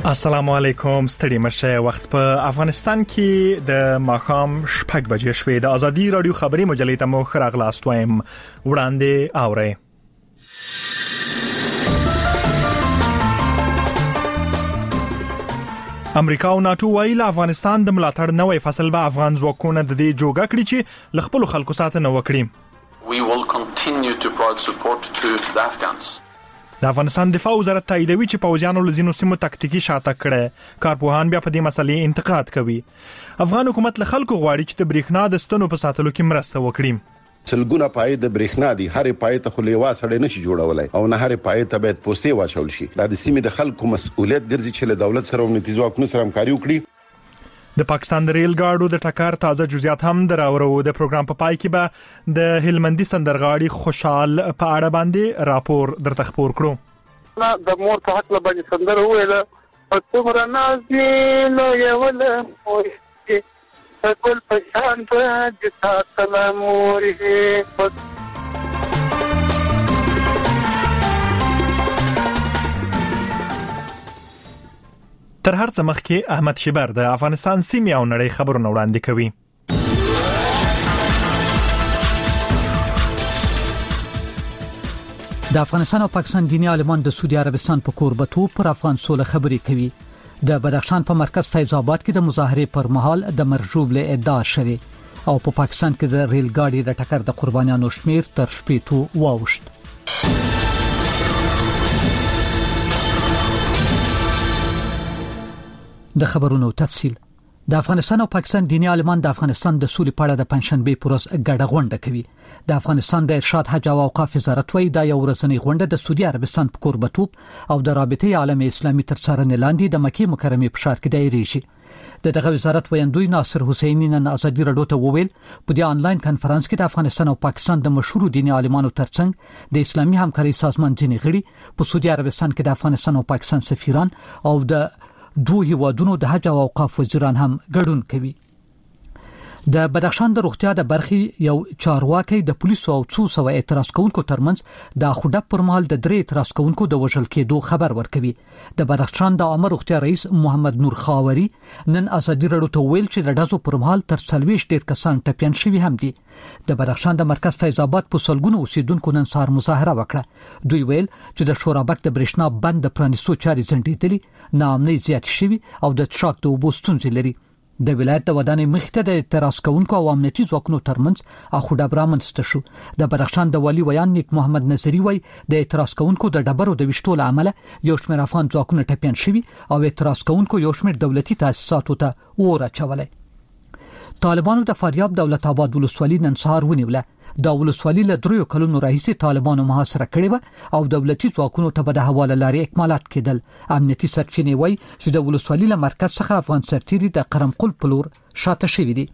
السلام علیکم. ستړي مشه. وخت په افغانستان کې د ماښام 6 بجې شوې. د ازادي رادیو خبري مجلې ته مو خراغلاست وایم. وړاندې اورئ. امریکا او ناتو وایي افغانستان د ملاتړ نوې فصل به افغان ځواکونه د دې جوګه کړی چې ل خپل خلکو ساتنه وکړي. We will continue to provide support to the Afghans. د افغانستان دفاع وزارت تاییدوي چې پوځیانو لزینو سیمو تکتیکی شاته کړه. کارپوهان بیا په دې مسلې انتقاد کوي. افغان حکومت له خلکو غواړي چې د برېښنا د ستنو په ساتلو کې مرسته وکړي. سلګونه پای د برېښنا دي، هرې پای ته خو لیوا سړی نشي جوړولای او نه هرې پای ته باید پوستې واچول شي. دا د سیمې د خلکو مسؤلیت ګرځي چې له دولت سره امنیتي ځواکونو سره همکاري وکړي. د پاکستان د ریل ګاډو د ټکر تازه جزئیات هم دراورو. د پروګرام په پای کې به د هلمندي سندرغاړي خوشحال په اړه باندې راپور درته خبر کړو. د مور په حق باندې سندره ویله او څومره نازې نو یوله مورې ټول په شان د ساتله مورې. تر هر څه مخکې احمد شبر د افغانستان سیمې او نړۍ خبرونه وړاندې کوي. د افغانستان او پاکستان دیني عالمان د سعودي عربستان په کوربتوب پر افغان سوله خبرې کوي. د بدخشان په مرکز فیض آباد کې د مظاهرې پر مهال د مرجوب له ادعا شوی او په پاکستان کې د ریل ګاډي د ټکر د قربانیانو شمیر تر 80 واوښت. د خبرونو تفصیل. د افغانستان او پاکستان دیني عالمان د افغانستان د سولې په اړه د پنځشنبه پر ورځ ګډه غونډه کوي. د افغانستان د ارشاد حج او اوقاف وزارت وايي دا یو ورځنی غونډه د سعودي عربستان په کوربتوب او د رابطې عالم اسلامي تر څارنې لاندې د مکې مکرمه په ښار کې دایریږي. دغه وزارت ویاندوی ناصر حسینی نن ازادي رادیو ته وویل په دې آنلاین کانفرنس کې د افغانستان او پاکستان د مشهور دیني عالمانو ترڅنګ د اسلامي همکاري سازمان ځینې غړي په سعودي عربستان کې د افغانستان او پاکستان سفیران او د دوه هیوادونو د حج او اوقاف وزیران هم ګډون کوي. د بدخشان د روغتیا د برخې یو چارواکي د پولیسو او 200 اعتراض کوونکو ترمنځ د خوډه پر مهال د 3 اعتراض کوونکو د وژل کېدو خبر ورکوي. د بدخشان د عامه روغتیا رئیس محمد نور خاوري نن ازادي رادیو ته ویل چې د دازو پر مهال تر 40 ډیر کسان ټپيان شوي هم دي. د بدخشان د مرکز فیض آباد په سلګونو اوسیدونکو نن سهار مظاهره وکړه. دوی ویل چې د شورابک د برېښنا بند پرانیستو چاري ځنډېدلې، ناامنۍ زیات شوي او د ټراک د اوبو ستونزې لري. د ولایت د ودانۍ مخته د اعتراض کوونکو او امنیتي ځواکونو ترمنځ اخوډه برامنسته شو. د بدخشان د والی ویان نیک محمد نظری وای د اعتراض کوونکو د ډبرو د وشتول عمله یو شمېر افغان ځواکونه ټپيان شوي او اعتراض کوونکو یو شمېر دولتي تاسیساتو ته ورچولای. طالبانو د فاریاب دولت آباد ولسوالۍ نن سهار ونیوله. دا ولسوالۍ له 3 کلونو راهیسې طالبانو محاصره کړې و او دولتي ځواکونو ته به د حواله لارې اکمالات کېدل. امنیتي سرچینې وایي چې د ولسوالۍ له مرکز څخه افغان سرتیري د قرمقل په لور شاته شوي دي.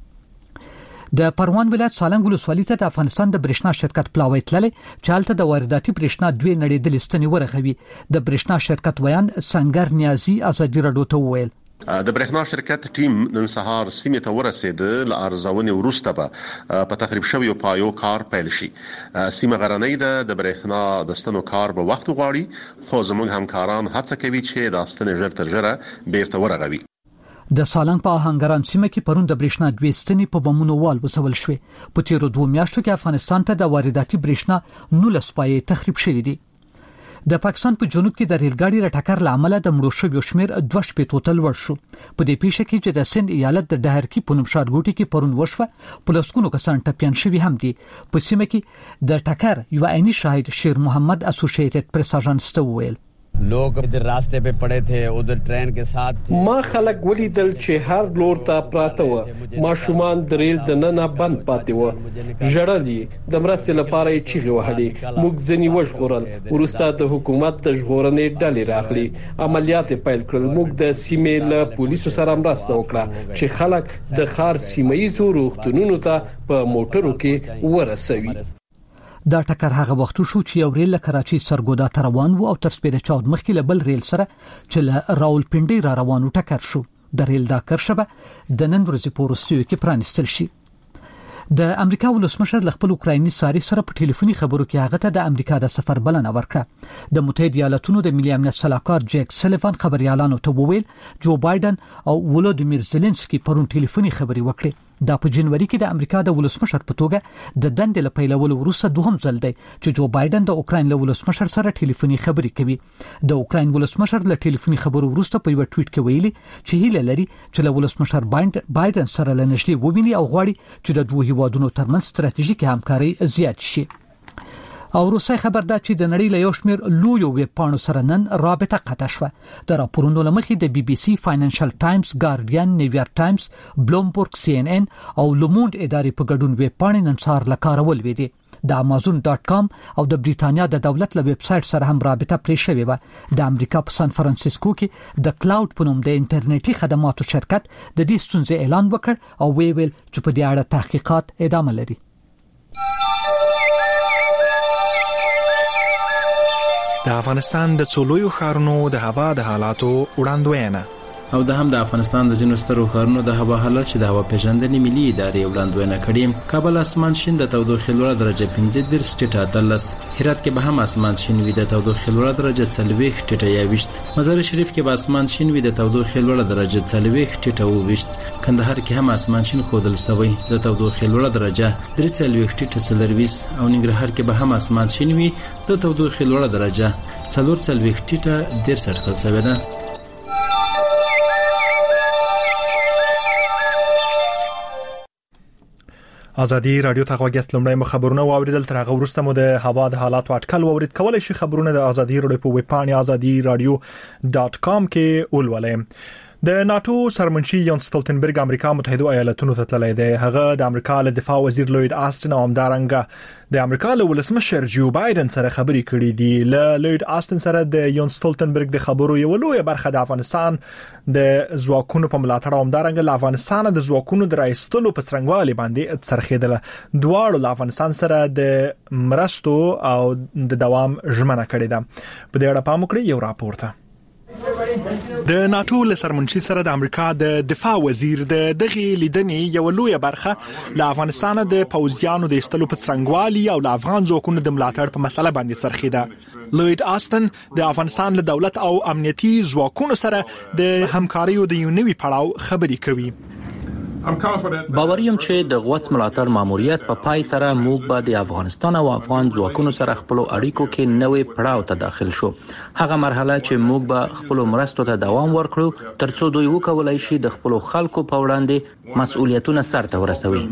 د پروان ولایت سالنګ ولسوالۍ ته د افغانستان د برېښنا شرکت پلاوی تللی چې هلته د وارداتي برېښنا 2 نړیدلې ستنې ورغوي. د برېښنا شرکت ویان سنگر نیازي ازادي رادیو ته وویل د برېښنا شرکت ټیم نن سهار سیمه ته ورسېد. ل ارزونې وروسته به په تخریب شویو پایو کار پیل شي. سیمه غرنۍ ده، د برېښنا د ستنو کار به وخت غواړي، خو زموږ همکاران هڅه کوي چې د ستنې ژر تر ژره بیرته ورغوي. د سالنګ په هنګران سیمه کې پرون د برېښنا 2 ستنې په بمونو وال وسول شوې. په تیرو 2 میاشتو کې افغانستان ته د وارداتي برېښنا 19 پایې تخریب شوې دي. د پاکستان په جنوب کې د ریل ګاډي د ټکر لامل د مړو شویو شمیر 2 ټوټل ور شو. په دې پیښه کې چې د سند ایالت د ډهرکی په نوم ښارګوټي کې پرون وشوه پولیسونو کسان ټپيان شوي هم دي. په سیمه کې د ټکر یو عیني شاهد شیر محمد اسوسییټډ پریس اژانس ته وویل लोग इधर रास्ते पे पड़े थे, उधर ट्रेन के साथ थे. ما خلک ولیدل چې هر لور ته پراته و، ماشومان د ریل د ننه بند پاتې و، ژړل د مرستې لپاره یې چیغې وهلې. موږ ځنی وژغورل، وروسته د حکومت د ژغورنې ډلې راغلي، عملیات پیل کړل. موږ د سیمې له پولیسو سره مرسته وکړه چې خلک د ښار سیمایي روغتونونو ته په موټرو کې ورسوي. دا ټکر هغه وخت شو چې یو ریل له کراچۍ سرګودا ته روان و او تر سپیره چاود مخکې له بل ریل سره چې له راولپنډي را روانو ټکر شو. د ریل دا کرښه د نن ورځې په وروستیو کې پرانیستل شي. د امریکا ولسمشر خپل اوکرایني ساري سره په ټلیفوني خبرو کې هغه ته د امریکا د سفر بلنه ورکړه. د متحده ایالاتونو د ملي امنیت صلاحکار جیک سلیوان خبريالانو ته وویل جو بایدن او ولودیمیر زيلنسکي پرون ټلیفوني خبري وکړي. دا په جنوري کې د امریکا د ولسمشر په توګه د دندې له پیلولو وروسته دوهم ځل دی چې جو بایدن د اوکراین له ولسمشر سره ټلیفوني خبري کوي. د اوکراین ولسمشر له ټلیفوني خبرو وروسته په یو ټویټ کې ویلي چې هیله لري چې له ولسمشر بایدن سره لنشلي وویني او غواړي چې د دوه هیوادونو ترمنځ ستراتیژیکه همکاري زیات شي. او روسي خبر دا چې د نړۍ له یو شمېر لویو ویب پاڼو سره نن رابطه قطع شوه. د راپورونو لمخې د بي بي سي، فاینانشل ټایمز، ګارډین، نیویارک ټایمز، بلومبرګ، سی ان ان او لوموند ادارې په ګډون ویب پاڼې نن سهار له کاره ولوېدې. د amazon.com او د بریتانیا د دولت له ویب سایټ سره هم رابطه پرې شوې و. د امریکا په سان فرانسیسکو کې د کلاود په نوم د انټرنیټي خدماتو شرکت د دې ستونزې اعلان وکړ او ویل چې په دې اړه تحقیقات ادامه لري. د افغانستان د څولویو ښارونو د هوا د حالاتو وړاندوینه او د هم د افغانستان د ځینو سترو ښارونو د هوا حالت چې د هوا پیژندنې ملي ادارې وړاندوینه کړي. کابل اسمان شین د تودوخې لوړه درجه 15 ټیټه 13. هرات کې به هم اسمان شین وي د تودوخې لوړه درجه 40 ټیټه 21. مزار شریف کې به اسمان شین وي د تودوخې لوړه درجه 40 ټیټه 22. کندهار کې هم اسمان شین ښودل شوی د تودوخې لوړه درجه 43 ټیټه 24. او ننګرهار کې به هم اسمان شین وي د تودوخې لوړه درجه 44 ټیټه 63 کل شوی ده. ازادي رادیو ته غوږیت لمړی مو خبرونه واوریدل. تر هغه وروسته مو د هوا د حالاتو اټکل واورید. کولای شئ خبرونه د ازادي رادیو په ویب پاڼه azadi-radio.com کې ولولئ. د ناتو سرمنشي یون ستولتنبرګ امریکا متحده ایالاتونو ته تللی دی. هغه د امریکا له دفاع وزیر لوید آستن او همدارنګه د امریکا له ولسمشر جو بایدن سره خبرې کړې دي. له لوید آستن سره د یون ستولتنبرګ د خبرو یو لوی برخه د افغانستان د ځواکونو په ملاتړ او همدارنګه له افغانستان د ځواکونو د راایستلو په څرنګوالي باندې څرخېدله. دواړو له افغانستان سره د مرستو او د دوام ژمنه کړې ده. په دې اړه پام وکړئ یو راپورته. د ناتو له سرمنشي سره د امریکا د دفاع وزیر د دغه لیدنې یو لوی برخه له افغانستان د پوځیانو د استلو په څرنګوالي او له افغان ځواکونو د ملاتړ په مسله باندې څرخېده. لوید آستن د افغانستان له دولت او امنیتي ځواکونو سره د همکاریو د یو نوي پړاو خبرې کوي. باوریم چې د غوڅ ملاتړ ماموریت په پای سره موږ به د افغانستان او افغان ځواکونو سره خپل اړیکو کې نوې پړاو ته داخل شو. هغه مرحله چې موږ به خپل مرستو ته دوام ورکړو ترڅو دوی وکولای شي د خپل خلکو په وړاندې مسؤلیتونه سرته ورسوي.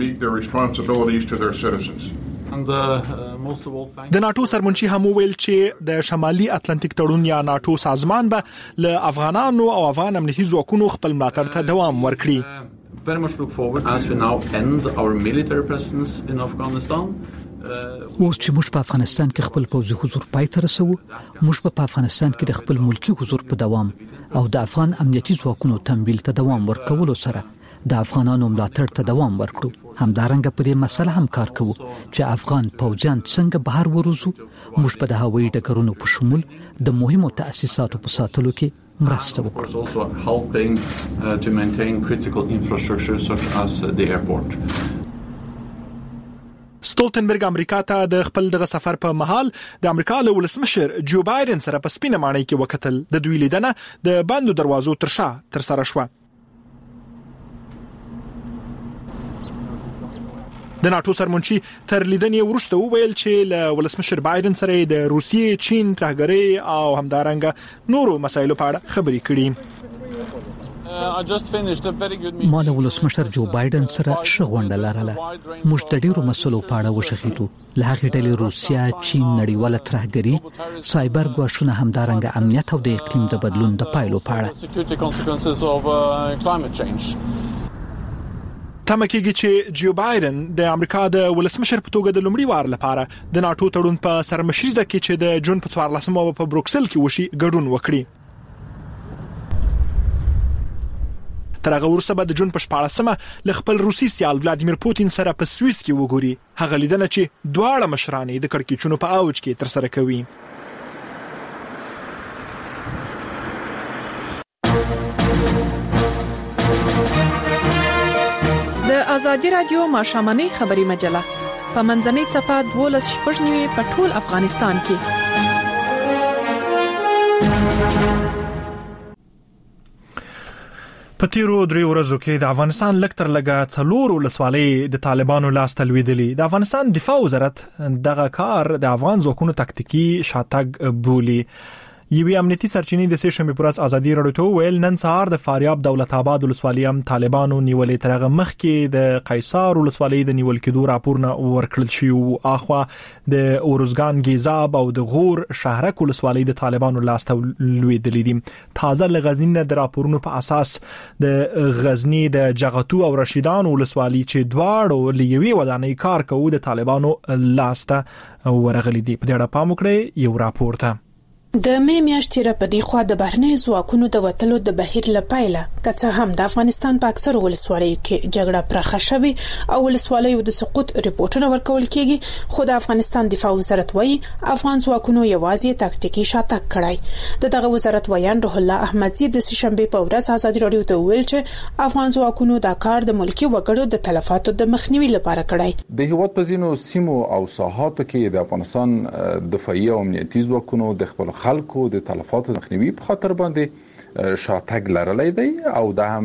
د ناتو سرمنشي هم ویل چې د شمالي اتلانتیک تړون یا ناتو سازمان به له افغانانو او افغان امنیتي ځواکونو خپل ملاتړ ته دوام ورکړي. Very much look forward as we now end our military presence in Afghanistan. اوس چې موږ په افغانستان کې خپل پوځي حضور پای ته رسوو، موږ په افغانستان کې د خپل ملکی حضور په دوام او د افغان امنیتي ځواکونو تمویل ته دوام ورکولو سره د افغانانو ملاتړ ته دوام ورکړو. همدارنګه په دې مسله هم کار کوو چې افغان پوځیان څنګه بهر وروزو. موږ په د هوایي ډګرونو په شمول د مهمو تاسیساتو په ساتلو کې مرسته وکړو. ستولتنبرګ امریکا ته د خپل دغه سفر په مهال د امریکا له ولسمشر جو بایدن سره په سپینه ماڼۍ کې وکتل. د دوی لیدنه د بندو دروازو تر شا تر سره شوه. د ناتو سرمنشي تر لیدنې وروسته وویل چې له ولسمشر بایدن سره د روسیې، چین، ترهګرۍ او همدارنګه نورو مسایلو په اړه خبرې کړې. ما له ولسمشر جو بایدن سره شغونډه لرله. موږ د ډیرو مسلو په اړه وشخېدو. له هغې ډلې روسیا، چین، نړیواله ترهګري، سایبر ګواښونه، همدارنګه امنیت او د اقلیم د بدلون د پایلو په اړه. تمه کېږي چې جو بایدن د امریکا د ولسمشر په توګه د لومړي وار لپاره د ناتو تړون په سرمشریزه کې چې د جون په 14مه په بروکسل کې وشي ګډون وکړي. تر هغه وروسته به د جون په 14مه ل خپل روسي سیال ولادیمیر پوتین سره په سویس کې وګوري. هغه لیدنه چې دواړه مشران د کړکېچونو په اوج کې تر سره کوي. د ازادي رادیو ماشامنۍ خبري مجله په منځنۍ صفه 12 په ټول افغانستان کې. په تیرو 3 ورځو کې د افغانستان لکتر لګا څلور ولسوالۍ د طالبانو لاس تلویدلې. د افغانستان دفاع وزارت دغه کار د افغان ځواکونو تکتیکی شاتګ بولی. یوې امنیتي سرچینې د سشنبه پر ورځ ازادي راډیو ته ویل نن سهار د فاریاب دولت آباد ولسوالۍ هم طالبانو نیولې. ترغه مخ کې د قیصار ولسوالۍ د نیول کېدو راپورونه ورکړل شي او اخوا د اورزګان ګیزاب او د غور شهرک ولسوالۍ د طالبانو لاس ته لویدلې دي. تازه لغزنی د راپورونو په اساس د غزنی د جغتو او رشیدان ولسوالۍ چې دواړو لیوي ودانۍ کار کوي د طالبانو لاس ته ورغلي دي. په دې اړه پام وکړئ یو راپور ته. د مې میاشتې را پدې خوا د بهرنی ځواکونو د وټلو د بهیر لپاره کڅه هم د افغانستان په اکثر ولسوالیو کې جګړه پرخه شوې او ولسوالیو د سقوط ریپورتونه ورکول کېږي، خو د افغانستان دفاع وزارت وایي افغان ځواکونو یوازې تاکتیکی شاتګ کړی. دغه وزارت وایي روح الله احمدزي د سشنبه په ورځ ازادي راډیو ته ویل چې افغان ځواکونو دا کار د ملکی وګړو د تلفاتو د مخنیوي لپاره کړی. د هیواد په ځینو سیمو او ساحاتو کې د افغانستان دفاعي او امنیتي ځواکونو د خپل خلکو د تلفاتو مخنیوي په خاطر باندې شاتګ لرلای دی او دا هم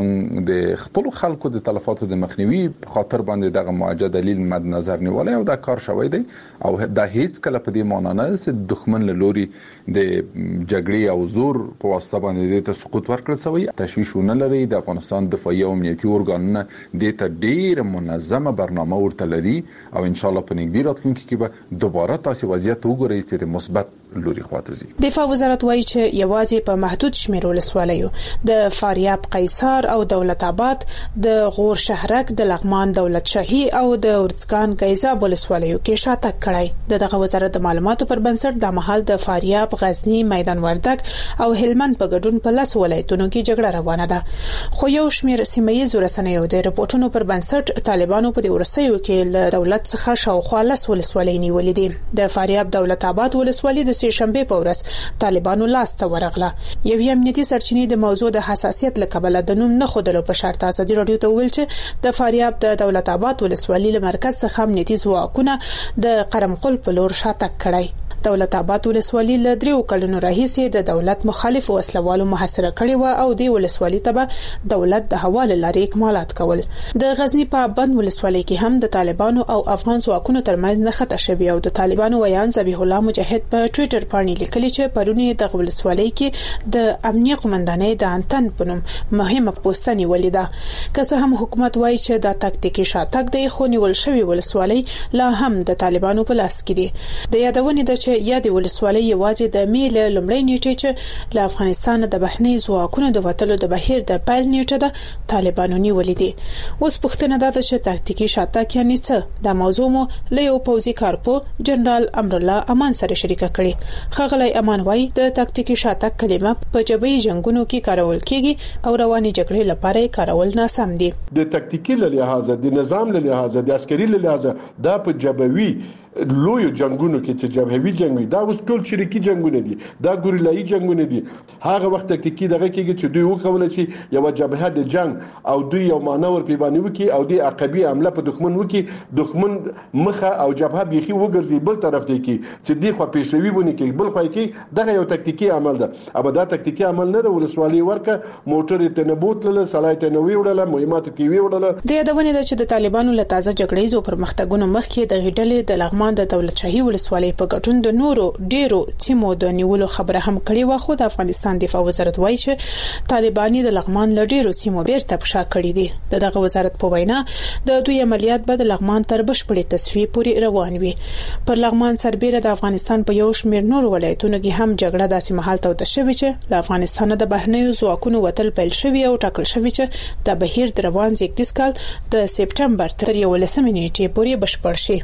د خپل خلکو د تلفاتو د مخنیوي په خاطر باندې دغه معجزه دلیل مد نظر نیولای او دا کار شوی دی او دا هیڅ کله په دې معنی نه چې دښمن له لوري د جګړې او زور په واسطه باندې د سقوط ورکړل شوی. تشویشونه لري د افغانستان دفاعي او امنیتي ارګانونه د ته ډیر منظمه برنامه ورته لري او ان شاء الله په نږدې راتلونکي کې به دوباره تاسو وضعیت وګورئ چې د مثبت لوري خواته ځي. دفاع وزارت وایي چې یوازې په محدود شمیر ولسوالیو د فاریاب قیصار او دولت آباد د غور شهرک د لغمان دولت شاهي او د اورزګان ګیزاب ولسوالیو کې شاتګ کړی. دغه وزارت د معلوماتو پر بنسټ د مهال د فاریاب، غزنی، میدان وردګ او هلمند په ګډون په 10 ولایتونو کې جګړه روانه ده، خو یو شمیر سیمایي رسنیو د رپورټونو پر بنسټ طالبانو په دې ورسېو کې له دولت څخه شاوخوا 10 ولسوالۍ نیولې دي. د فاریاب دولت آباد ولسوالۍ د سشنبه په ورځ طالبانو لاس ته ورغله. یو امنیتي سرچینې د موضوع د حساسیت لکبله د نوم نه خودلو په شرط ازادي راډیو ته ویل چې د فاریاب د دولت آباد ولسوالۍ له مرکز څخه امنیتي ځواکونه د قرمقل په لور شاتګ کړی. دولت آباد ولسوالۍ له 3 کلونو راهیسې د دولت مخالف وسلوالو محاصره کړې و او د ولسوالۍ ته دولت د حواله لارې اکمالات کول. د غزنی په بند ولسوالۍ کې هم د طالبانو او افغان ځواکونو ترمنځ نښته شوې او د طالبانو ویان ذبیح الله مجاهد په ټوئیټر باندې لیکلي چې پرونی د ولسوالۍ کې د امنیه قومندانۍ د انتن پنوم مهمه پوسټنی ولیده. که څه هم حکومت وایي چې دا تاکتیکی شاتګ دی، خو نیول شوی ولسوالۍ لا هم د طالبانو په لاس کې دی. د یادونې د یا د ولسوالۍ یوازې د میل لومړی نیټه چې له افغانستان د بهرنی ځواکونو د وټلو د بهیر د پیل نیټه ده طالبانو نیولې دي. اوس پوښتنه ده چې تاکتیکی شاتګ یعنی څه؟ دا موضوع مو له یو پوځي کارپو جنرال امرالله امان سره شریکه کړې. خغلی امان وایي د تاکتیکی شاتګ کلمه په جبهي جنگونو کې کارول کیږي او رواني جګړې لپاره کارول ناسم دي. د تاکتیکی له لحاظه، د نظام له لحاظه، د عسکري له لحاظه دا په جبهوي لوی جنگونو کې چې جبهوي جنگ وي دا اوس ټول شریکي جنگونه دي، دا ګوریلایي جنگونه دي. هغه وخت تاکتیکی دغه کېږي چې دوی وکولای شي یو جبهه د جنگ او دوی یو مانور پیبانی وکي او د عقبي حمله په دښمن وکي، دښمن مخه او جبهه بيخي وګرځي بل طرف دی کې چې دی خو پیښوي ونی کې بل خو کې دغه یو تاکتیکی عمل ده. اما دا تاکتیکی عمل نه د ولسوالۍ ورکه موټر ته نه بوتله صلاحیت نه ویوړله مهمات کې ویوړله. د یادونه ده چې د طالبانو له تازه جګړې پرمختګونو مخکې د غډلې د لغمان د دولت شاهي ولسوالۍ په ګډون د نورو ډیرو سیمو د نیولو خبره هم کړې و، خو د افغانستان دفاع وزارت وایي چې طالباني د لغمان له ډیرو سیمو بیرته پښا کړې دي. دغه وزارت په وینا د دوی عملیات به د لغمان تر بشپړې تصفیې پورې روان وي. پر لغمان سربېره د افغانستان په یو شمېر نور ولایتونو کې هم جګړه داسې مهال ته شوې چې له افغانستان د بهرنیو ځواکونو وتل پیل شوی او ټاکل شوی چې د بهیر د روان 21 کال د سپټمبر تر 11 نیټې پورې بشپړ شي.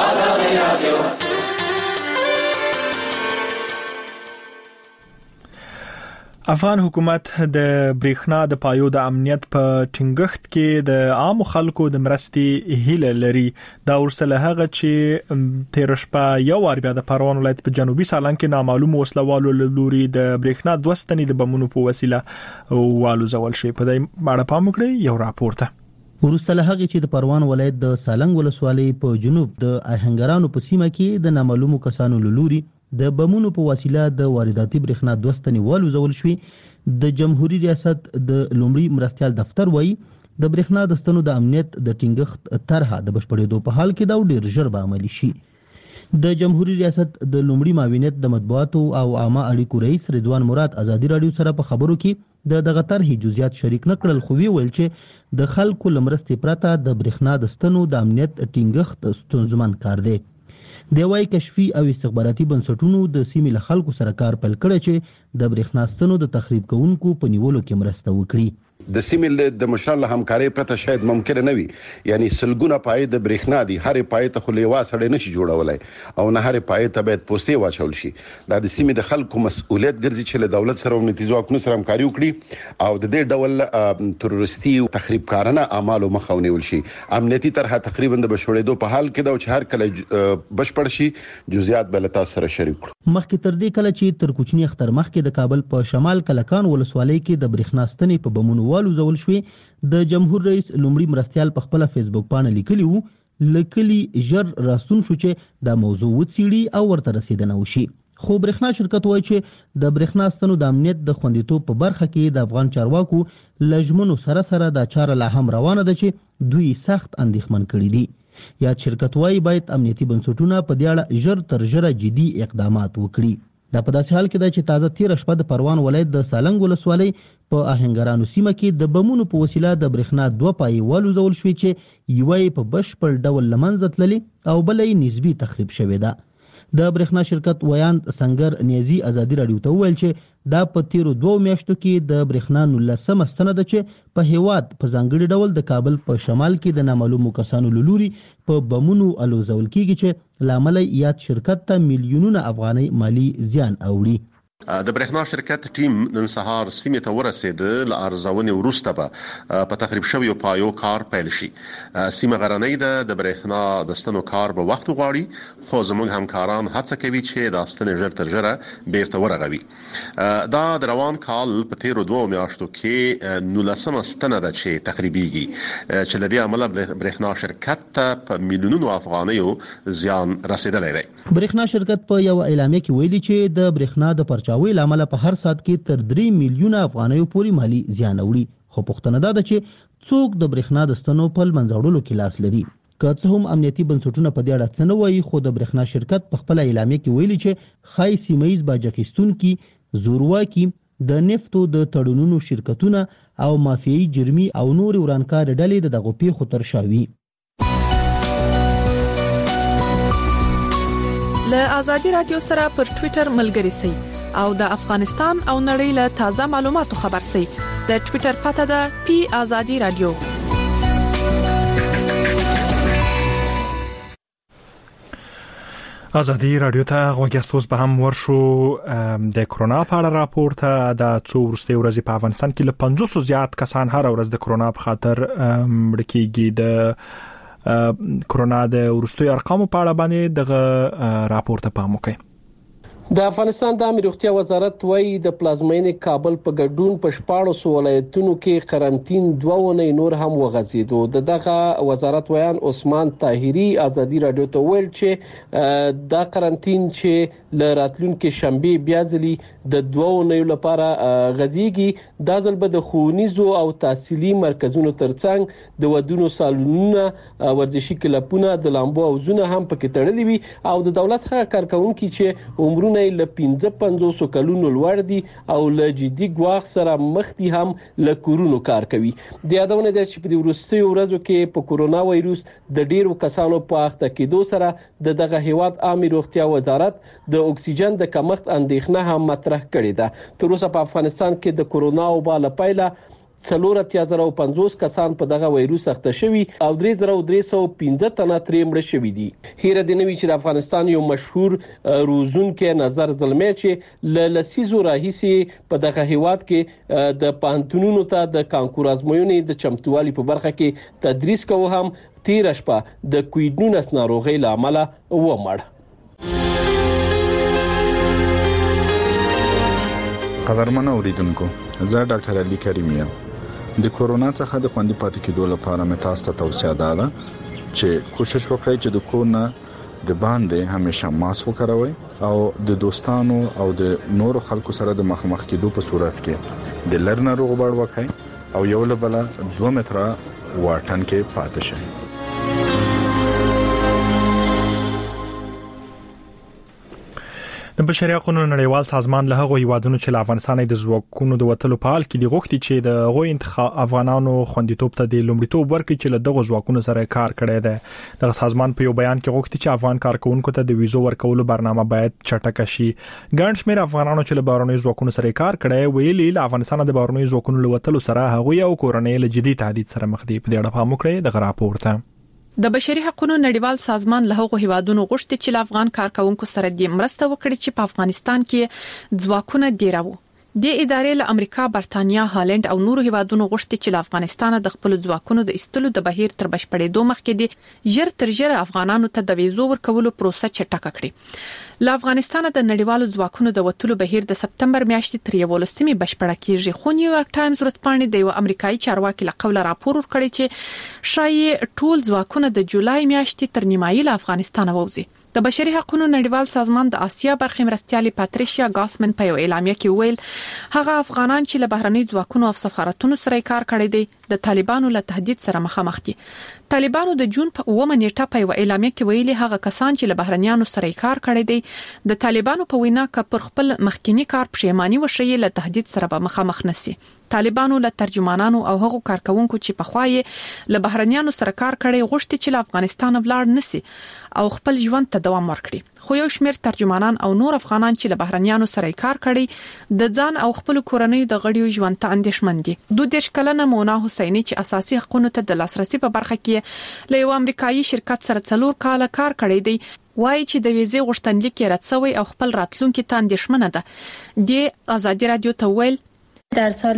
افغان حکومت د برېښنا د پایو د امنیت په ټینګښت کې د عام خلکو د مرستې هیله لري. دا ورسره هغه چې تیر شپه یو وار بیا د پروان ولایت په جنوبي سالنګ کې نامعلوم وسلوالو لوري د برېښنا دوستنې د بمونو په وسیله والو زول شوی. په دې اړه پام وکړئ یو راپور ته. ورسته له هغه چې د پروان ولایت د سالنګ ولسوالۍ په جنوب د اهنګرانو په سیمه کې د نامعلومو کسانو لوري د بمونو په وسیله د وارداتي برېښنا 2 ستنې والوزول شوې. د جمهوریت ریاست د لومړي مرستیال دفتر وایي د برېښنا د ستنو د امنیت د ټینګښت طرحه د بشپړېدو په حال کې دا ډېر ژر به عملي شي. د جمهوریت ریاست د لومړي معاونیت د مطبوعاتو او عامه اړیکو رئیس رضوان مراد ازادي رادیو سره په خبرو کې د دغه طرحې جزئیات شریک نه کړل، خو ویل چې د خلکو لمرستې پرته د برېښنا د ستنو د امنیت ټینګښت ستونزمن کار دی. د وای کشفي او استخباراتي بنسټونو د سیمې له خلکو سره کار پیل کړی چې د برېښنا ستنو د تخریب کوونکو په نیولو کې مرسته وکړي. د سیمې د مشرانو له همکارۍ پرته شاید ممکن نه وي، یعنی سلګونه پای د برېښنا دي، هرې پای ته خو لیوا سړی نشي جوړولای او نه هرې پای ته باید پوستې واچول شي. دا د سیمې د خلکو مسؤلیت ګرځي چې له دولت سره امنیتي ځواکونو سره همکاري وکړي او د دې ډول تروریستي او تخریب کارانه اعمالو مخه ونیول شي. امنیتي طرحه تقریبا د بشپړېدو په حال کې دا چې هر کله بشپړ شي جزئیات به له تاسو سره شریک کړو. مخکې تر دې کله چې تر کوچني اختر مخکې د کابل په شمال کلکان ولسوالۍ کې د برېښنا ستنې په بمونو والوزول شوې. د جمهور رئیس لومړي مرستیال په خپل فیسبوک باندې لیکلی وو لکلی ژر راستون شو چې دا موضوع وڅېړي او ورته رسیدنه وشي. خو برېښنا شرکت وایي چې د برېښنا ستنو د امنیت د خوندیتوب په برخه کې د افغان چارواکو لجمنو سره دا چاره لا هم روانه ده چې دوی سخت اندېښمن کړي دي. یا شرکت وایي باید امنیتي بنسټونه په دې اړه ژر تر ژره جدي اقدامات وکړي. دا په داسې حال کې ده چې تازه تیر شپه د پروان ولایت د سالنګ ولسوالۍ په اهنګرانو سیمه کې د بمونو په وسیله د برېښنا 2 پایې والوزول شوې چې یوه یې په بشپړ ډول له منځه تللې او بله یې نسبي تخریب شوې ده. د برېښنا شرکت ویاند سنگر نیازي ازادي رادیو ته وویل چې دا په تیرو 2 میاشتو کې د برېښنا 19 ستنه ده چې په هیواد په ځانګړي ډول د کابل په شمال کې د نامعلومو کسانو لوري په بمونو الوزول کیږي چې لامل یاد شرکت ته میلیونونه افغانۍ مالی زیان اوړي. د برېښنا شرکت ټیم نن سهار سیمې ته ورسېد. له ارزونې وروسته به په تخریب شویو پایو کار پیل شي. سیمه غرنۍ ده، د برېښنا د ستنو کار به وخت غواړي، خو زموږ همکاران هڅه کوي چې دا ستنې ژر تر ژره بیرته ورغوي. دا د روان کال په تیرو 2 میاشتو کې 19 ستنه ده چې تخریبيږي، چې له دې عمله برېښنا شرکت ته په میلیونونو افغانیو زیان رسیدلی دی. برېښنا شرکت په یو اعلامیه کې ویلي چې د برېښنا د پرچاوي لامل په هر سات کې تر 3 میلیونه افغانیو پورې مالی زیان اوړي. خو پوښتنه ده چې څوک د برېښنا د ستنو په منځوړلو کې لاس لري. که څه هم امنیتي بنسټونه په دې اړه څه نه وایي، خو د برېښنا شرکت په خپل اعلامیه کې ویلي چې خای سیمایي باج اخیستونکي، زورواکي، د نفتو د تړونونو شرکتونه او مافیایي جرمي او نور ورانکار ډلې د دغو پیښو تر شا وي. له ازادي رادیو سره پر ټوئیټر ملګري سئ او د افغانستان او نړۍ له تازه معلوماتو خبر سئ. د ټوئیټر پته ده پی ازادي رادیو. ازادي رادیو ته غوښتل به هم ورشو د کرونا په اړه راپور ته. د څو ورځې ورځې په افغانستان کې له 500 زیات کسان هر ورځ د کرونا په خاطر مړ کیږي. د کرونا د ورستوي ارقامو په اړه باندې دغه راپور ته پام وکړئ. د افغانستان د عامه روغتیا وزارت وایي د پلازمینې کابل په ګډون په 14 ولایتونو کې قرنټین 2 ونې نور هم وغځیدو. دغه وزارت ویان عثمان طاهری ازادي رادیو ته ویل چې دا قرنټین چې ل راتلونکو شنبه بیا ځلی د 2 ونې لپاره غځيږي. دا ځل به د ښوونیزو او تحصیلي مرکزونو ترڅنګ د ودونو سالونونه، ورزشي کلبونه، د لامبو حوضونه هم پکې تړلي وي او د دولت هغه کارکونکو چې عمرونه له 55 کلونو لوړ دي او له جدي ګواښ سره مخ دي هم له کورونو کار کوي. د یادونه ده چې په ورستیو ورځو کې په کورونا وایروس د ډیرو کسانو په اخته کېدو سره دغه هیواد عامه روغتیا وزارت د اکسیجن د کمښت اندېښنه هم مطرح کړې ده. تر اوسه په افغانستان کې د کورونا وبا له پیله 4350 کسان په دغه وایروس اخته شوي او 3315 تنه ترې مړه شوي دي. هیره د نوي چې د افغانستان یو مشهور روزونکو نظر زلمی چې ل لسیزو راهیسي په دغه هیواد کې د پانتونونو ته د کانکور ازموینې د چمتووالي په برخه کې تدریس کوي هم تیر شپه د کووډ-19 ناروغي لامل ومړ. قدرمن اوریدونکو، زه ډاکټر علي کریم یم. د کورونا څخه د خوندي پاتې کېدو لپاره مې تاسو ته توصیه ده چې کوشش وکړئ چې د کور نه د باندې همیشه ماسک وکاروئ او د دوستانو او د نورو خلکو سره د مخامخ کېدو په صورت کې د لرنه روغبړ وکړئ او یو له بل 2 متره واټن کې پاتې شئ. د بشري حقوقو نړیوال سازمان له هغو هیوادونو چې له افغانستان د ځواکونو د وټلو په حال کې دی غوښتي چې د غوي انتخاب افغانانو خوندیتوب ته د لومړیتوب ورکړي چې له دغه ځواکونو سره کار کړي دي. د سازمان په یو بیان کې غوښتي چې افغان کارکونکو ته د ویزو ورکولو برنامه باید چټک شي. ګڼ شمېر افغانانو چې له بهرنیو ځواکونو سره کار کړي ویلي له افغانستان د بهرنیو ځواکونو له وټلو سره هغوی او کورنۍ له جدي تهدید سره مخ دي. په دې اړه پام وکړئ د راپورته. د بشري حقوقو نړیوال سازمان له هغو هیوادونو غوښتي چې له افغان کارکونکو سره د مرسته وکړي چې په افغانستان کې ځواکونه ډیراو. د ادارې له امریکا، برتانیا، هالند او نورو هیوادونو غوښتي چې له افغانستان د خپل ځواکونو د ایستلو د بهیر تر بشپړېدو مخکې د ژر تر ژره افغانانو ته د ویزو ورکولو پروسه چټکه کړي. له افغانستان د نړیوالو ځواکونو د وټلو بهیر د سپتمبر میاشتې تر 11 بشپړه کیږي. خو نیویارک ټایمز ورځپاڼې د یو امریکایي چارواکي له قوله راپور ورکړی چې شایي ټول ځواکونه د جولای میاشتې تر نیمایي له افغانستان ووځي. د بشري حقوقو نړیوال سازمان د آسیا برخې مرستیالي پاتریشیا ګاسمن په یو اعلامیه کې ویل هغه افغانان چې له بهرني ځواکونو او سفارتونو سره کار کړی دی د طالبانو له تهدید سره مخامخ دي. طالبانو د جون په 9 نیټه په یو اعلامیه کې ویلي هغه کسان چې له بهرنیانو سره کار کړی دی د طالبانو په وینا ک پر خپل مخکینی کار پښیمانی وشي له تهدید سره به مخامخ نشي. طالبانو له ترجمانانو او هغو کارکونکو چې په خوای له بهرنیانو سره کار کړي غوښتي چې له افغانستان ولاړ نشي او خپل ژوند ته دوام ورکړي. خو یو شمېر ترجمانان او نور افغانان چې له بهرنیانو سره کار کړي د ځان او خپل کورنۍ د غړیو ژوند ته اندېښمن دي. 2 کلنه مونا حسینی چې اساسي حقوقو ته د لاسرسي په برخه کې له یو امریکایي شرکت سره 4 کال کار کړی دی وایي چې د ویزې غوښتنلیک رد شوی او خپل راتلونکي ته اندېښمنه ده. د آزادي رادیو ته ویل در سال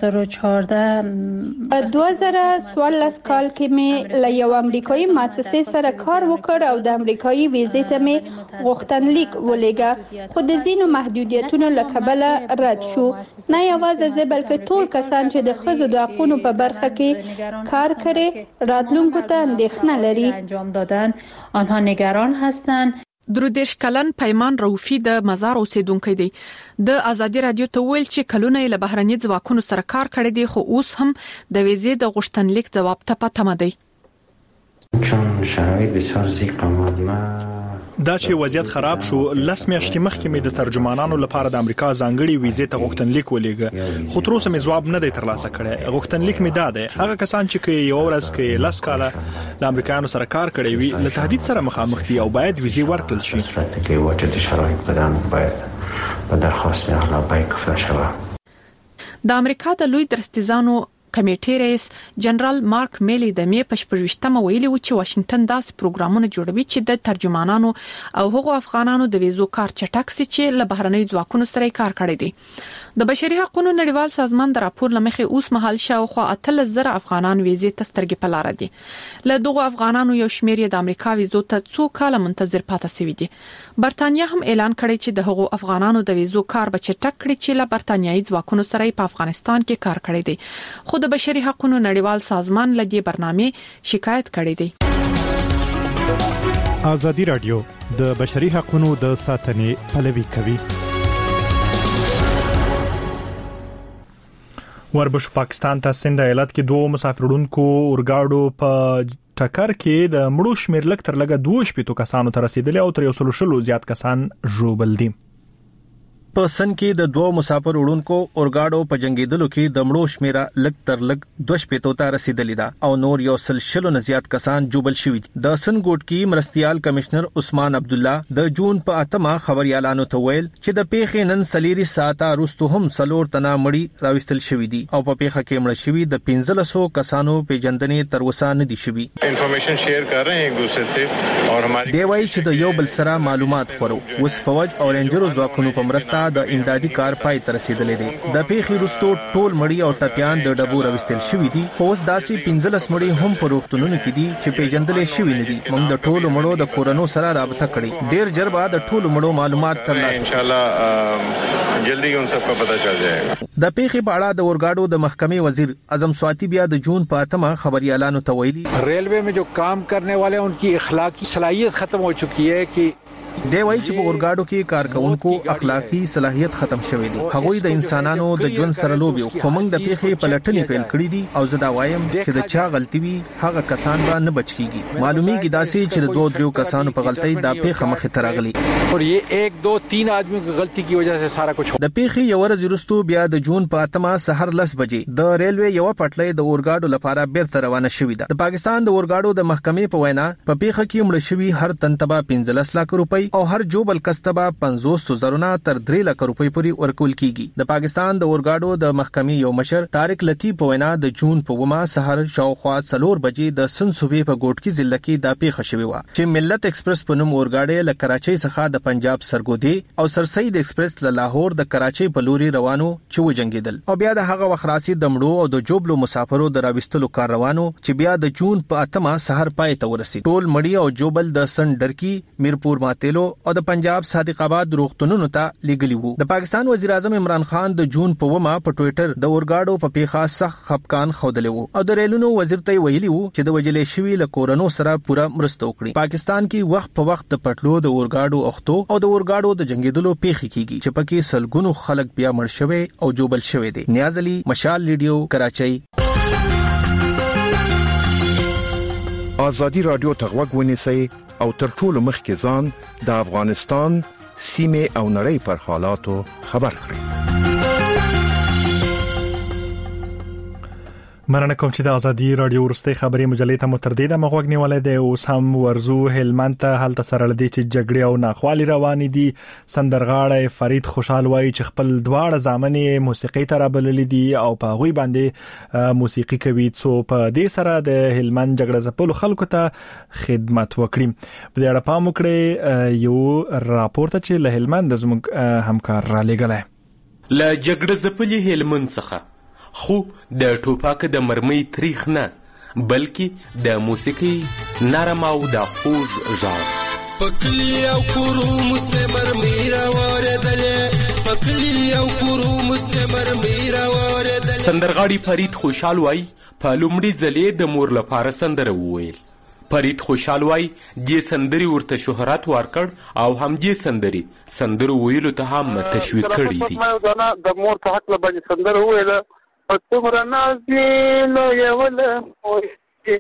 2014 کال کې مې له یو امریکایي مؤسسې سره کار وکړ او د امریکایي ویزې ته مې غوښتنلیک ولېږه خو د ځینو محدودیتونو له کبله رد شو. نه یوازې زه بلکې ټول کسان چې د ښځو د حقوقو په برخه کې کار کوي راتلونکو ته اندېښنه لري. انجام دادن آنها نگران هستند. 3 کلن پیمان روفي د مزار اوسیدونکو دی. د آزادي رادیو ته ویل چې کلونه له بهرني ځواکونو سره کار کړی دی خو اوس هم د ویزې د غوښتنلیک جواب ته پاتمه دی. چون شرایط بسیار ضیق آمد دا چې وضعیت خراب شو لس میاشتې مخکې مې د ترجمانانو لپاره د امریکا ځانګړي ویزې ته غوښتنلیک ولېږه خو تر اوسه مې جواب نه دی ترلاسه کړی. غوښتنلیک مې دا دی هغه کسان چې یو ورځ کې لس کاله د امریکایانو سره کار کړی وي له تهدید سره مخامخ دي او باید ویزې ورکړل شي. شرایط بدن باید په درخواست اعلی کفر شود. د امریکا د لوی درستیزانو کمیټې رئیس جنرال مارک میلی د می په 18 ویلي و چې واشنگټن داسې پروګرامونه جوړوي چې د ترجمانانو او هغو افغانانو د ویزو کار چټک سي چې له بهرنۍ ځواکونو سره کار کړی دي. د بشري حقوقو نړیوال سازمان د راپور لمخې اوس مهال شاوخوا 13,000 افغانان ویزې ته سترګې په لار دي. له دغو افغانانو یو شمېر د امریکا ویزو ته 2 کال منتظر پاتې شوی دي. برتانیا هم اعلان کړی چې د هغو افغانانو د ویزو کار به چټک کړي چې له برتانیایي ځواکونو سره په افغانستان کې کار کړی دي. خو د بشري حقوقو نړیوال سازمان له دې برنامې شکایت کړی دی. آزادي رادیو د بشري حقوقو د ساتنې پلوي کوي. وربشو پاکستان ته سند ایالت کې 2 مسافرونکو اورګاډو په ټکر کې د مړو شمېر لږ تر لږه 2 کسانو ته رسیدلی او تر 100 زیات کسان ژوبل دي. په سن کې د 2 مسافر وړونکو اورګاډو په جنگیدلو کې د مړو شمیره لږ تر لږ 2 ته رسیدلی ده او نور یو سل نه زیات کسان جوبل شوي دي. د سن ګوټ کې مرستيال کمشنر عثمان عبد الله د جون په 8 خبريالانو ته ویل چې د پیښې نن سلیری ساعته وروسته هم سلور تنا مړی راوستل شوی دي او په پیښه کې مړ شوی د 1500 کسانو پیژندنې تر وسه نه دي شوی. انفارمیشن شیر کر رہے ہیں ایک دوسرے سے اور ہماری دی وایي چې د یو بل سره معلومات خورو. اوس فوج او رینجرو ځواکونو په مرسته د امدادي کار پای ته رسیدلې دی. د پیښې وروسته ټول مړی او ټپيان د ډبو راوستل شوی دي. اوس داسې 15 مړی هم په روغتونونو کې دي چې پیژندل شوی نه دي. موږ د ټولو مړو د کورونو سره رابطه کړې. ډیر ژر به د ټولو مړو معلومات ترلاسه ان شاء الله جلدی ان سب کا پتہ چل جائے گا. د پیښې په اړه د اورګاډو د محکمې وزیر اعظم سواتی بیا د جون په 8 خبري اعلان تویلی railway में जो काम करने वाले हैं उनकी اخلاقی صلاحیت ختم हो चुकी है कि دی وایي چې په اورګاډو کې کارکونکو اخلاقی صلاحیت ختم شوی دی. هغوی د انسانانو د ژوند سره لوبي خو موږ د پیښې په لټنې پیل کړې دي او زه دا وایم چې د چا غلطي وي هغه کسان به نه بچ کیږي. معلومیږي داسې چې د 2-3 کسانو په غلطۍ دا پیښه مخې ته راغلي और ये 1-2-3 आदमियों की गलती की वजह से सारा कुछ. د پیښې یو ورځ وروسته بیا د جون په 8 سحر 10 بجې د ریلوی یو پټلۍ د اورګاډو لپاره بیرته روانه شوې ده. د پاکستان د اورګاډو د محکمې په وینا په پیښه کې مړ شوی هر تنتبه 15 لک روپۍ او هر جوبل کستبه 500,000 نه تر 3 لک روپۍ پورې ورکول کیږي. د پاکستان د اورګاډو د محکمې یو مشر طارق لطیف په وینا د جون په 9 سحر شاوخوا 4 بجې د سن صوبې په ګوټکی ضلع کې د پیښه شوې و چې ملت ایکسپریس په نوم اورګاډي له کراچۍ څخه د پنجاب سرګودي او سرسید ایکسپریس له لاهور د کراچۍ په لوري روانو چې وجنګیدل او بیا د هغه وخراسي د مړو او د جوبلو مسافرو د راوستلو کار روانو چې بیا د جون په 8 سحر پای ته ورسید. ټول مړی او جوبل د سن ډرکی میرپور ماتېلو او د پنجاب صادق آباد روغتونونو ته لګلی وو. د پاکستان وزیر اعظم عمران خان د جون په 9 په ټوئیټر د اورګاډو په پیښه سخت خپکان خوده وو او د ریلونو وزیر ته ویلي وو چې د وجلې شوی له کورونو سره پوره مرسته وکړي. پاکستان کې وخت په وخت د پټلو د اورګاډو اختو او د اورګاډو د جنگیدلو پیښې کیږي چې پکې سلګونو خلک بیا مړ شوي او جوبل شوي دي. نیاز علي، مشال ریډیو، کراچۍ. آزادی رادیو تغوږ ونیسئ او تر ټولو مخکې ځان د افغانستان سیمه او نړۍ پر حالاتو خبر کړئ. مننه کوم چې د ازادي رادیو ورستي خبري مجلې ته متردید مغوګ نیولې ده. اوس هم ورزو هلمند ته حالت سره لدی چې جګړې او ناخوالي روان دي. سندرغاړی فرید خوشحال وایي چې خپل دواړه ځامنې موسیقي ته رابللې دي او په غوي باندې موسیقي کوي څو په دې سره د هلمند جګړه ځپلو خلکو ته خدمت وکړي. په دې اړه پام وکړئ یو راپورټ چې له هلمند زموږ همکار را لګلای. له جګړه ځپلې هلمند څخه خو د ټوپاک د مرمۍ تاریخ نه بلکې د موسیقي نرم او د خوږ ژړ پکلی او کورو مسلمر میرا واردلې پکلی او کورو مسلمر میرا واردلې. سندرغاړي فرید خوشحال وای په لومړي ځلې د مور لپاره سندره وویل. فرید خوشحال وای دې سندري ورته شهرت ورکړ او هم دې سندرو ویلو ته هم تشویق کړی دي. د مور په حق باندې سندره ویله څومره ناز دې نو یوله مورې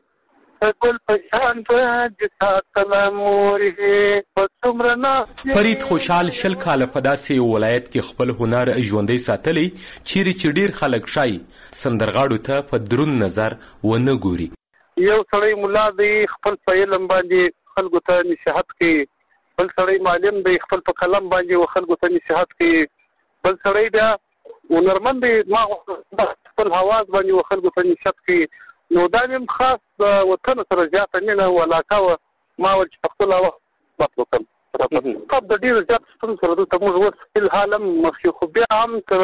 ګل په شان د ساتله مورې څومره ناز. فرید خوشحال 20 کاله په داسې ولایت کې خپل هنر ژوندی ساتلی چیرې چې ډیر خلک شای سندرغاړو ته په درون نظر ونه ګوري. یو سړی مولا دی خپل په علم باندې خلکو ته نصيحت کوي، بل سړی معلم دی خپل په قلم باندې خلکو ته نصيحت کوي، بل سړی بیا هنرمند دی ما خپل حواس باندې خلکو ته نصيحت کوي. نو دا هم خاص وطن سره زیاته مینه او علاقه ما ول چې خپل وخت وکم طب د ډیر زیات ستونزې سره دلته موږ اوس فلحال مخکې خو بیا هم تر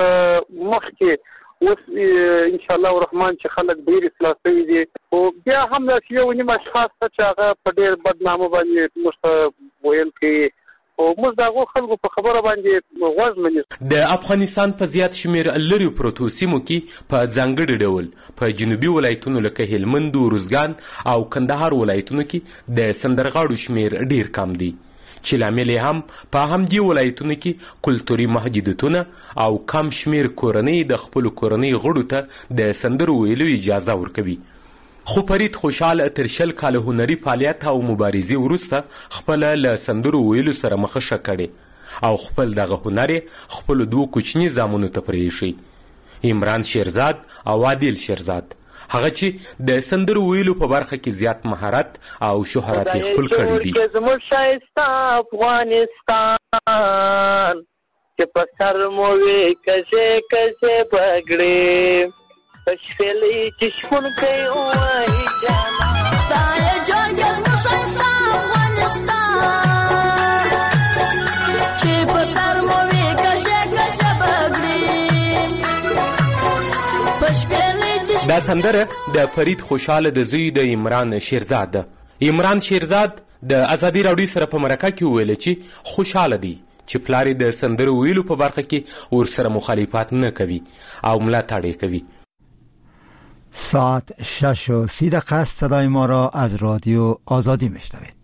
مخکې اوس ان شاء الله الرحمن چې خلک ډیر اصلاح شوي دي او بیا هم دا یو نیم اشخاص چې هغه په ډیر بدنامه باندې موږ ته ویل کوي او موږ دغه خلکو په خبره باندې غوږ نه نیسو. د افغانستان په زیات شمیر لری پروتو سیمو کې په ځانګړي ډول په جنوبي ولایتونو لکه هلمند، روزګان او کندهار ولایتونو کې د سندرغاړو شمیر ډیر کم دی چې لامل هم په همدې ولایتونو کې کلتوري محدودیتونه او کم شمیر کورنۍ د خپل کورنۍ غړو ته د سندرو ویلو اجازه ورکوي. خو فرید خوشحال تر 20 کاله هنري فعالیت او مبارزې وروسته خپل له سندرو ویلو سره مخه کړي او خپل دغه هنر خپل دوه کوچني زامنو ته پرېښی، عمران شیرزاد او عادل شیرزاد، هغه چې د سندرو ویلو په برخه کې زیات مهارت او شهرت خپل کړی دي. زموږ شایسته افغانستان چې په سر مو وي کسه پګړې پښلې چې شپون کوي وای جانا تای جون کې زموږ شایسته افغانستان چې په سر مو وي کسه دا سندره د فرید خوشاله د زوی د عمران شیرزاد ده. عمران شیرزاد د ازادي راډیو سره په مرکه کې وویل چې خوشاله دی چې پلار د سندرو ویلو په برخه کې ورسره مخالفت نه کوي او ملاتړ کوي. ساعت 6:30 صدای ما را از رادیو آزادی میشنوید.